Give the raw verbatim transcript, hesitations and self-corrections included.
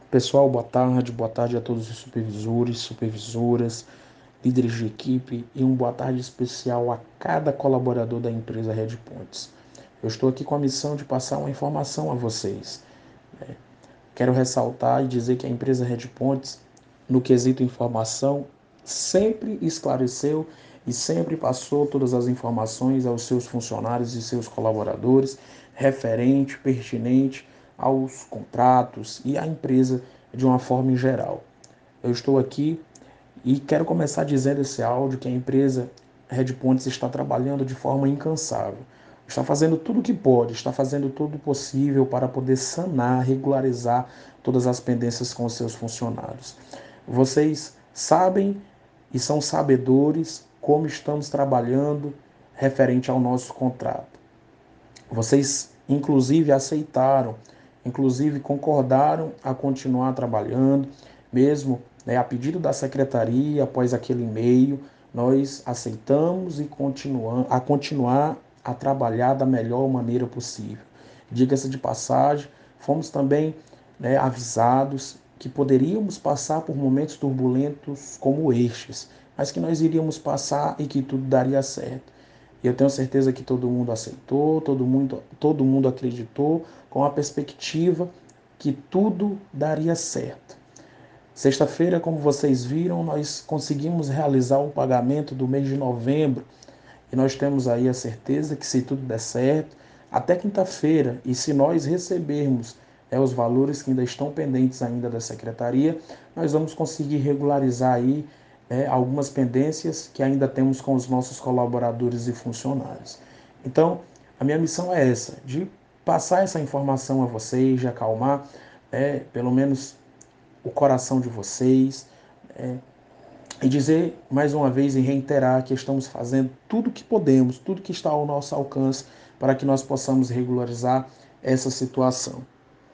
Pessoal, boa tarde, boa tarde a todos os supervisores, supervisoras, líderes de equipe e um boa tarde especial a cada colaborador da empresa Redpontes. Eu estou aqui com a missão de passar uma informação a vocês. Quero ressaltar e dizer que a empresa Redpontes, no quesito informação, sempre esclareceu e sempre passou todas as informações aos seus funcionários e seus colaboradores, referente, pertinente aos contratos e à empresa de uma forma em geral. Eu estou aqui e quero começar dizendo esse áudio que a empresa Redpontes está trabalhando de forma incansável. Está fazendo tudo o que pode, está fazendo tudo o possível para poder sanar, regularizar todas as pendências com os seus funcionários. Vocês sabem e são sabedores como estamos trabalhando referente ao nosso contrato. Vocês, inclusive, aceitaram, inclusive concordaram a continuar trabalhando, mesmo, né, a pedido da secretaria, após aquele e-mail, nós aceitamos e continuamos a continuar a trabalhar da melhor maneira possível. Diga-se de passagem, fomos também, né, avisados que poderíamos passar por momentos turbulentos como estes, mas que nós iríamos passar e que tudo daria certo. E eu tenho certeza que todo mundo aceitou, todo mundo, todo mundo acreditou, com a perspectiva que tudo daria certo. Sexta-feira, como vocês viram, nós conseguimos realizar o pagamento do mês de novembro e nós temos aí a certeza que, se tudo der certo, até quinta-feira, e se nós recebermos é, os valores que ainda estão pendentes ainda da secretaria, nós vamos conseguir regularizar aí é, algumas pendências que ainda temos com os nossos colaboradores e funcionários. Então, a minha missão é essa, de passar essa informação a vocês, de acalmar é, pelo menos o coração de vocês, é, e dizer mais uma vez e reiterar que estamos fazendo tudo o que podemos, tudo que está ao nosso alcance para que nós possamos regularizar essa situação.